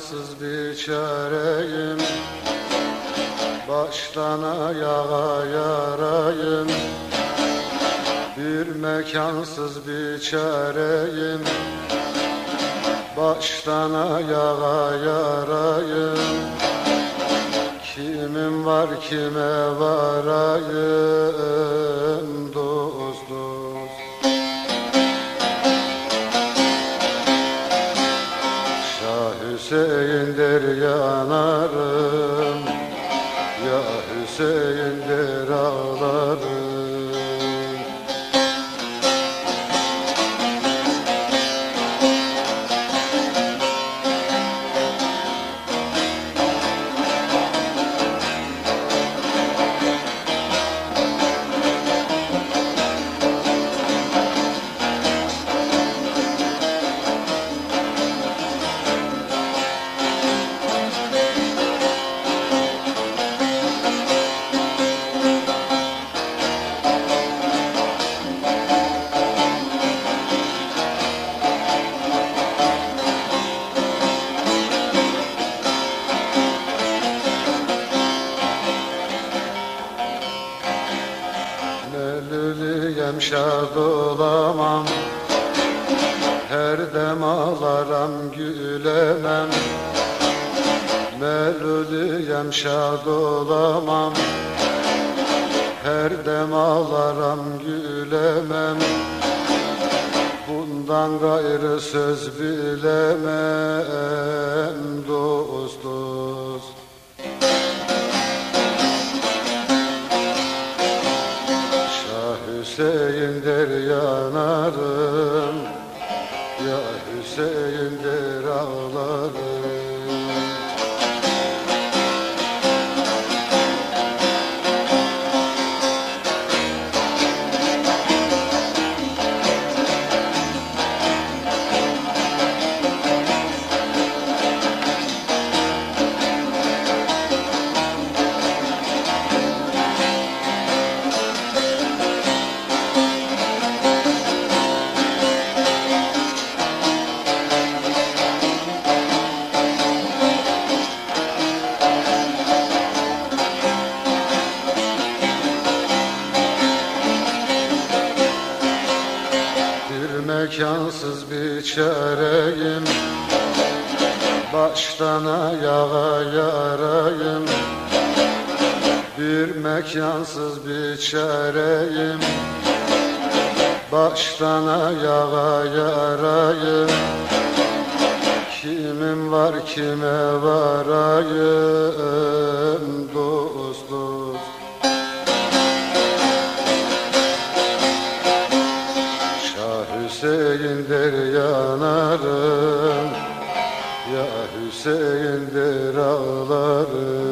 mekansız bir çareyim, baştan ayağa yarayım. Bir mekansız bir çareyim, baştan ayağa yarayım. Kimim var kime varayım dost dost. Şah Hüseyin'dir yanarım, ya Hüseyin'dir ağlarım. Melülüyem şad olamam, her dem ağlaram gülemem. Melülüyem şad olamam, her dem ağlaram gülemem. Bundan gayrı söz bilemem dost dost. Hüseyin'dir yanarım, ya Hüseyin'dir ağlarım. Mekansız bir çareyim, baştan ayağa yarayım. Bir mekansız bir çareyim, baştan ayağa yarayım. Kimim var kime varayım dost dost. Hüseyin'dir yanarım, ya Hüseyin'dir ağlarım.